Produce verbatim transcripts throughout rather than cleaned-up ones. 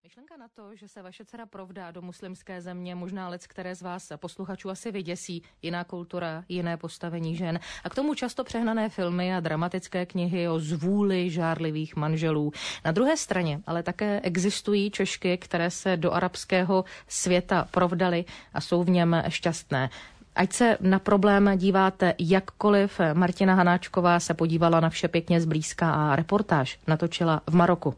Myšlenka na to, že se vaše dcera provdá do muslimské země, možná lec, které z vás posluchačů asi vyděsí, jiná kultura, jiné postavení žen a k tomu často přehnané filmy a dramatické knihy o zvůli žárlivých manželů. Na druhé straně ale také existují Češky, které se do arabského světa provdaly a jsou v něm šťastné. Ať se na problém díváte jakkoliv, Martina Hanáčková se podívala na vše pěkně zblízka a reportáž natočila v Maroku.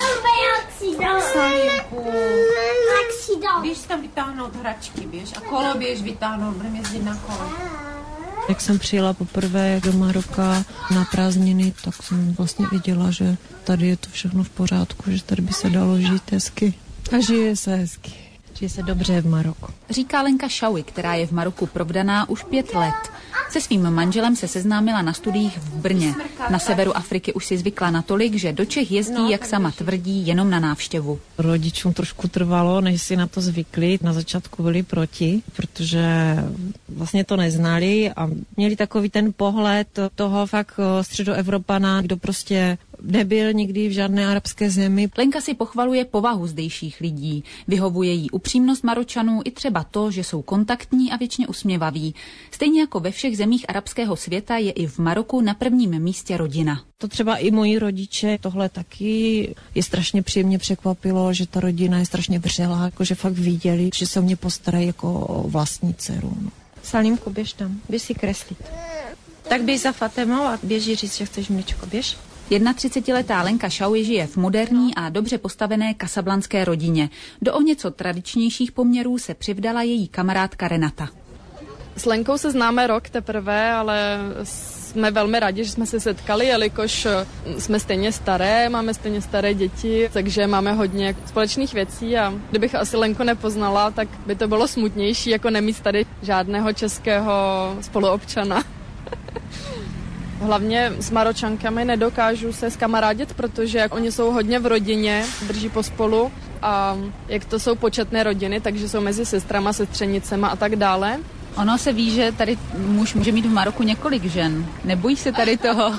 Salinku, běž tam vytáhnout hračky, běž a kolo běž vytáhnout, budeme jezdit na kole. Jak jsem přijela poprvé do Maroka na prázdniny, tak jsem vlastně viděla, že tady je to všechno v pořádku, že tady by se dalo žít hezky. A žije se hezky. Žije se dobře v Maroku. Říká Lenka Šaui, která je v Maroku provdaná už pět let. Se svým manželem se seznámila na studiích v Brně. Na severu Afriky už si zvykla natolik, že do Čech jezdí, jak sama tvrdí, jenom na návštěvu. Rodičům trošku trvalo, než si na to zvykli. Na začátku byli proti, protože vlastně to neznali a měli takový ten pohled toho fakt středoevropana, kdo prostě nebyl nikdy v žádné arabské zemi. Lenka si pochvaluje povahu zdejších lidí. Vyhovuje jí upřímnost Maročanů i třeba to, že jsou kontaktní a věčně usměvaví. Stejně jako ve všech zemích arabského světa je i v Maroku na prvním místě rodina. To třeba i moji rodiče, tohle taky je strašně příjemně překvapilo, že ta rodina je strašně vřelá, jako že fakt viděli, že se o mě postarají jako o vlastní dceru. No. Salimku, běž tam, běž si kreslit. Tak běž za Fatemou a běž říct, že chceš mlíčko, běž. třicetiletá Lenka Šaui žije v moderní a dobře postavené kasablanské rodině. Do o něco tradičnějších poměrů se přivdala její kamarádka Renata. S Lenkou se známe rok teprve, ale jsme velmi rádi, že jsme se setkali, jelikož jsme stejně staré, máme stejně staré děti, takže máme hodně společných věcí a kdybych asi Lenku nepoznala, tak by to bylo smutnější, jako nemít tady žádného českého spoluobčana. Hlavně s Maročankami nedokážu se zkamarádit, protože oni jsou hodně v rodině, drží pospolu a jak to jsou početné rodiny, takže jsou mezi sestrama, sestřenicema a tak dále. Ono se ví, že tady muž může mít v Maroku několik žen. Nebojí se tady toho?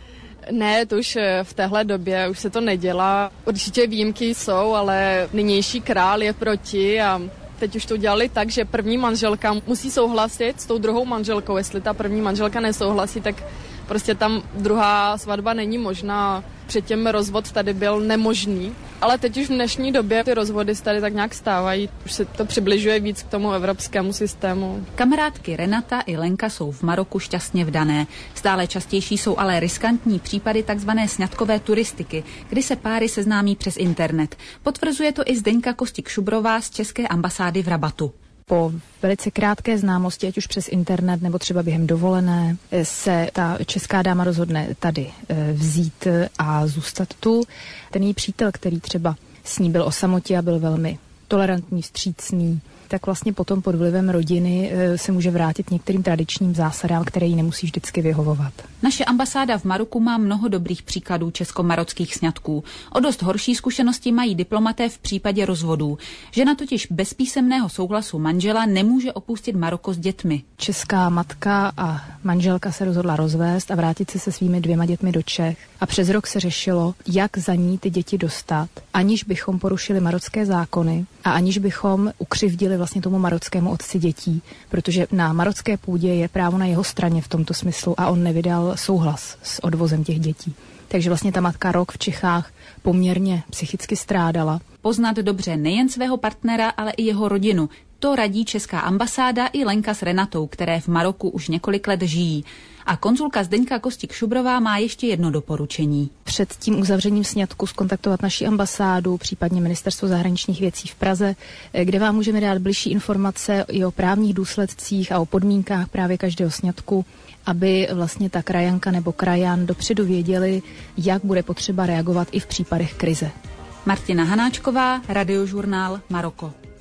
Ne, to už v téhle době už se to nedělá. Určitě výjimky jsou, ale nynější král je proti a teď už to udělali tak, že první manželka musí souhlasit s tou druhou manželkou. Jestli ta první manželka nesouhlasí, tak prostě tam druhá svatba není možná. Předtím rozvod tady byl nemožný. Ale teď už v dnešní době ty rozvody tady tak nějak stávají. Už se to přibližuje víc k tomu evropskému systému. Kamarádky Renata i Lenka jsou v Maroku šťastně vdané. Stále častější jsou ale riskantní případy takzvané sňatkové turistiky, kdy se páry seznámí přes internet. Potvrzuje to i Zdeňka Kostik-Šubrová z české ambasády v Rabatu. Po velice krátké známosti, ať už přes internet nebo třeba během dovolené, se ta česká dáma rozhodne tady vzít a zůstat tu. Ten její přítel, který třeba s ní byl o samotě a byl velmi tolerantní, vstřícný, tak vlastně potom pod vlivem rodiny se může vrátit některým tradičním zásadám, které jí nemusí vždycky vyhovovat. Naše ambasáda v Maroku má mnoho dobrých příkladů česko-marockých sňatků. O dost horší zkušenosti mají diplomaté v případě rozvodů. Žena totiž bez písemného souhlasu manžela nemůže opustit Maroko s dětmi. Česká matka a manželka se rozhodla rozvést a vrátit se se svými dvěma dětmi do Čech. A přes rok se řešilo, jak za ní ty děti dostat, aniž bychom porušili marocké zákony a aniž bychom ukřivdili vlastně tomu marockému otci dětí, protože na marocké půdě je právo na jeho straně v tomto smyslu a on nevydal souhlas s odvozem těch dětí. Takže vlastně ta matka rok v Čechách poměrně psychicky strádala. Poznat dobře nejen svého partnera, ale i jeho rodinu. To radí česká ambasáda i Lenka s Renatou, které v Maroku už několik let žijí. A konzulka Zdeňka Kostik-Šubrová má ještě jedno doporučení. Před tím uzavřením sňatku zkontaktovat naši ambasádu, případně Ministerstvo zahraničních věcí v Praze, kde vám můžeme dát bližší informace i o právních důsledcích a o podmínkách právě každého sňatku, aby vlastně ta krajanka nebo krajan dopředu věděli, jak bude potřeba reagovat i v případech krize. Martina Hanáčková, Radiožurnál Maroko.